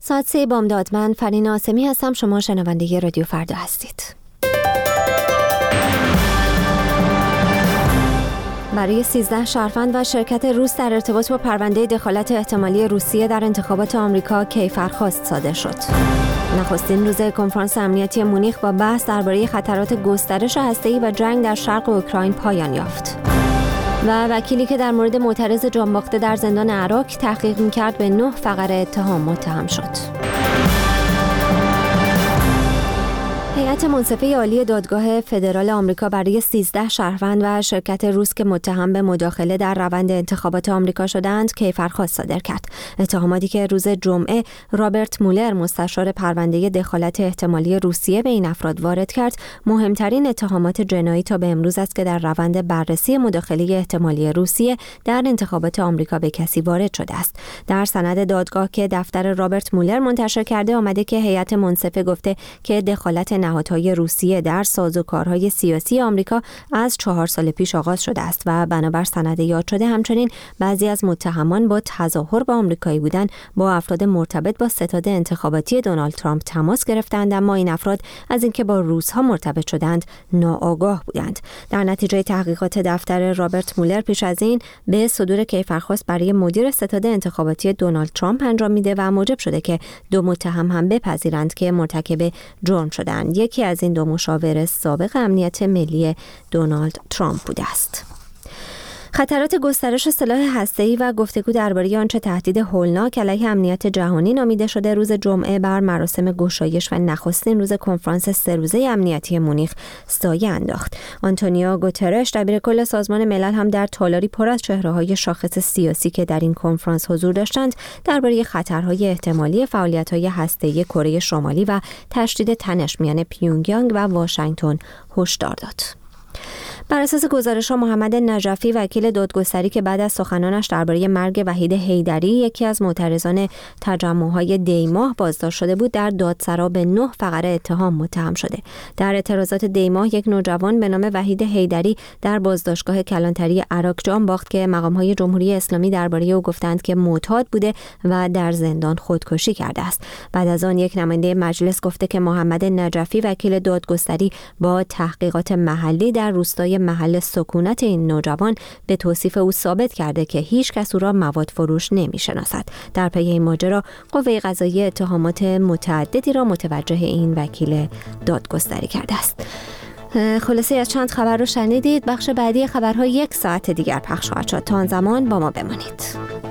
ساعت 3 بامداد. من فرین آسمی هستم. شما شنونده رادیو فردا هستید. برای 13 شهروند و شرکت روس در ارتباط با پرونده دخالت احتمالی روسیه در انتخابات آمریکا کیفرخواست صادر شد. نخستین روز کنفرانس امنیتی مونیخ با بحث درباره خطرات گسترش هسته‌ای و جنگ در شرق اوکراین پایان یافت. و وکیلی که در مورد معترض جانباخته در زندان عراق تحقیق می‌کرد به 9 فقره اتهام متهم شد. هیئت منصفه عالی دادگاه فدرال آمریکا برای 13 شهروند و شرکت روس که متهم به مداخله در روند انتخابات آمریکا شدند کیفرخواست صادر کرد. اتهاماتی که روز جمعه رابرت مولر مستشار پرونده دخالت احتمالی روسیه به این افراد وارد کرد، مهمترین اتهامات جنایی تا به امروز است که در روند بررسی مداخله احتمالی روسیه در انتخابات آمریکا به کسی وارد شده است. در سند دادگاه که دفتر رابرت مولر منتشر کرده آمده که هیئت منصفه گفته که دخالت نهادهای روسیه در سازوکارهای سیاسی آمریکا از 4 سال پیش آغاز شده است و بنابر سند یاد شده همچنین بعضی از متهمان با تظاهر به آمریکایی بودن با افراد مرتبط با ستاد انتخاباتی دونالد ترامپ تماس گرفتند، اما این افراد از اینکه با روس‌ها مرتبط شدند ناآگاه بودند. در نتیجه تحقیقات دفتر رابرت مولر پیش از این به صدور کیفرخواست برای مدیر ستاد انتخاباتی دونالد ترامپ انجام میده و موجب شده که 2 متهم هم بپذیرند که مرتکب جرم شدند. یکی از این 2 مشاور سابق امنیت ملی دونالد ترامپ بوده است. خطرات گسترش سلاح هسته‌ای و گفتگو درباره آنچه تهدید هولناک علیه امنیت جهانی نامیده شده روز جمعه بر مراسم گشایش و نخستین روز کنفرانس 3 روزه امنیتی مونیخ سایه انداخت. آنتونیو گوترش دبیرکل سازمان ملل هم در تالاری پر از چهره‌های شاخص سیاسی که در این کنفرانس حضور داشتند درباره خطرهای احتمالی فعالیت‌های هسته‌ای کره شمالی و تشدید تنش میان پیونگیانگ و واشنگتن هشدار داد. بر اساس گزارش‌ها محمد نجفی وکیل دادگستری که بعد از سخنانش درباره مرگ وحید حیدری یکی از معترضان تجمع‌های دیماه بازداشت شده بود در دادسرا به 9 فقره اتهام متهم شده. در اعتراضات دیماه یک نوجوان به نام وحید حیدری در بازداشتگاه کلانتری عراق جان باخت که مقام‌های جمهوری اسلامی درباره او گفتند که معتاد بوده و در زندان خودکشی کرده است. بعد از آن یک نماینده مجلس گفته که محمد نجفی وکیل دادگستری با تحقیقات محلی در روستای محل سکونت این نوجوان به توصیف او ثابت کرده که هیچ کس او را مواد فروش نمی‌شناسد. در پی این ماجرا قوه قضاییه اتهامات متعددی را متوجه این وکیل دادگستری کرده است. خلاصه از چند خبر رو شنیدید. بخش بعدی خبرها 1 ساعت دیگر پخش خواهد شد. تا آن زمان با ما بمانید.